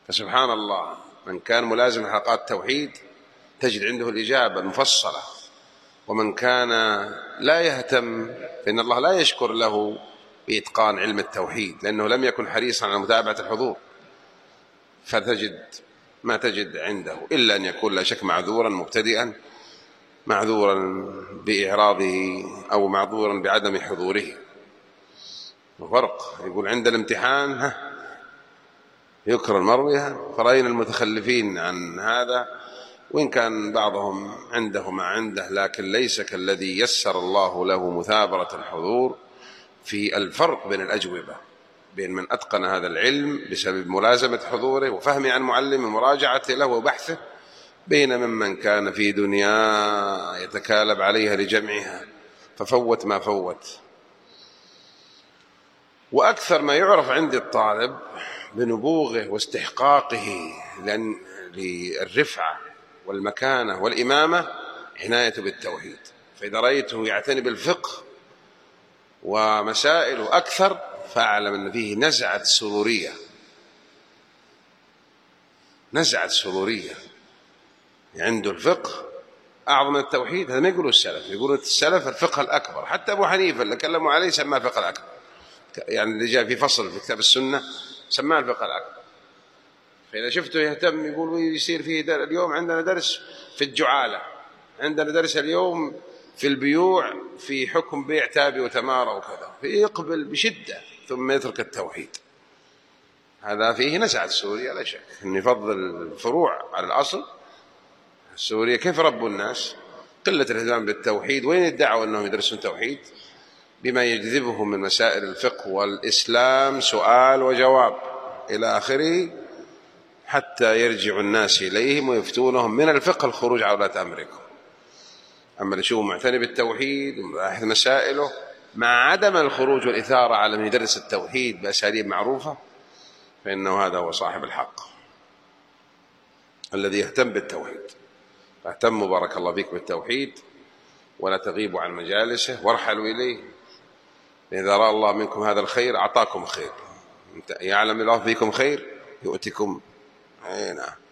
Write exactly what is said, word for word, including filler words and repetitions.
فسبحان الله، من كان ملازم حلقات التوحيد تجد عنده الإجابة المفصلة، ومن كان لا يهتم فإن الله لا يشكر له بإتقان علم التوحيد، لأنه لم يكن حريصا على متابعة الحضور، فتجد ما تجد عنده، إلا أن يكون لا شك معذورا مبتدئا، معذورا بإعراضه أو معذورا بعدم حضوره. فرق، يقول عند الامتحان ها يكرر المروية، فرأينا المتخلفين عن هذا، وإن كان بعضهم عنده ما عنده، لكن ليس كالذي يسر الله له مثابرة الحضور في الفرق بين الأجوبة، بين من أتقن هذا العلم بسبب ملازمة حضوره وفهمه عن معلم ومراجعته له وبحثه، بين ممن كان في دنيا يتكالب عليها لجمعها ففوت ما فوت. وأكثر ما يعرف عند الطالب بنبوغه واستحقاقه لأن للرفعة والمكانة والإمامة عنايته بالتوحيد. فإذا رأيته يعتني بالفقه ومسائله أكثر فأعلم أن فيه نزعة سرورية، نزعة سرورية عنده الفقه أعظم من التوحيد. هذا ما يقولوا السلف، يقولوا السلف الفقه الأكبر. حتى أبو حنيفة اللي كلموا عليه سماه الفقه الأكبر، يعني اللي جاء في فصل في كتاب السنة سماه الفقه الأكبر. فإذا شفته يهتم يقول يصير فيه در... اليوم عندنا درس في الجعالة، عندنا درس اليوم في البيوع في حكم بيع تابي وتمارة وكذا، فيقبل بشدة ثم يترك التوحيد. هذا فيه نزعة سوريا لا شك، أن يفضل الفروع على الأصل. سوريا كيف ربوا الناس؟ قلة الاهتمام بالتوحيد. وين ادعوا أنهم يدرسون توحيد؟ بما يجذبهم من مسائل الفقه والإسلام، سؤال وجواب إلى آخره، حتى يرجع الناس إليهم ويفتونهم من الفقه الخروج على ولاة أمركم. أما اللي يشوفه معتني بالتوحيد ومباحث مسائله مع عدم الخروج والإثارة على من يدرس التوحيد بأساليب معروفة، فإنه هذا هو صاحب الحق الذي يهتم بالتوحيد. فاهتموا بارك الله فيكم بالتوحيد، ولا تغيبوا عن مجالسه وارحلوا إليه. إذا رأى الله منكم هذا الخير أعطاكم خير، يعلم الله فيكم خير يؤتكم. أي نعم.